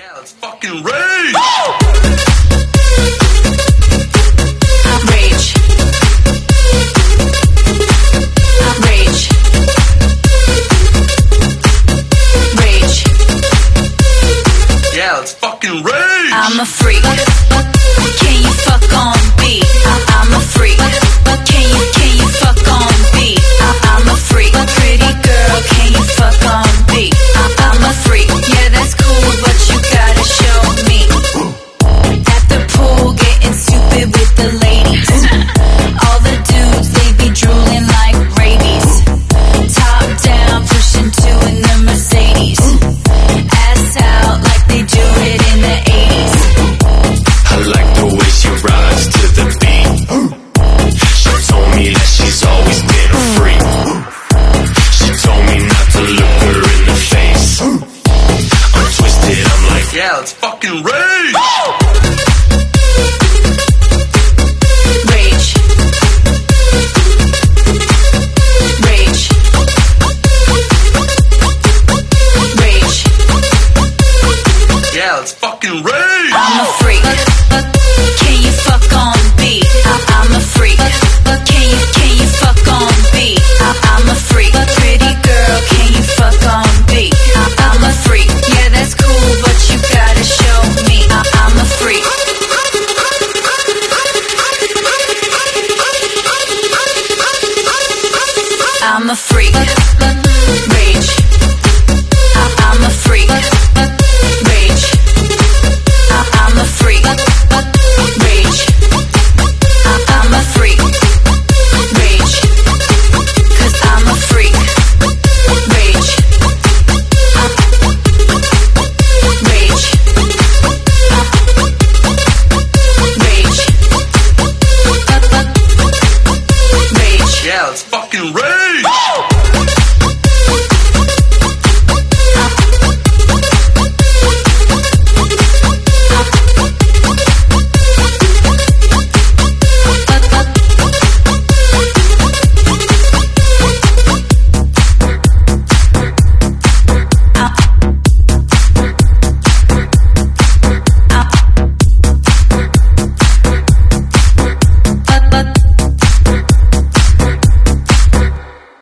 Yeah, let's fucking rage! Rage. Rage. Rage. Yeah, let's fucking rage! I'm a freak. Can you fuck on beat? I'm a freak. Can you fuck on beat? I'm a freak. Pretty girl, can you fuck on beat? I'm a freak. Yeah, that's cool, but you gotta show me. At the pool, getting stupid with the ladies. All the dudes, they be drooling like rabies. Top down, pushing two in the Mercedes. Ass out like they do it in the 80s. I like the way she rides to the beat. She told me that she's always been a freak. She told me not to look her in the face. I'm twisted, I'm like, yeah, let's fucking rage! Rage. Rage. Rage. Yeah, let's fucking rage! I'm a freak. Can you fuck on beat? I'm a freak. Can you fuck on beat? I'm a freak. Pretty girl, can you fuck on beat? I'm a freak. Yeah, that's cool, but you gotta show me. I'm a freak. I'm a freak. Rage. I'm a freak. Rage. I'm a freak. Rage. I'm a freak. Rage. 'Cause I'm a freak. Rage. Rage. Rage. Rage. Yeah, let's fucking rage!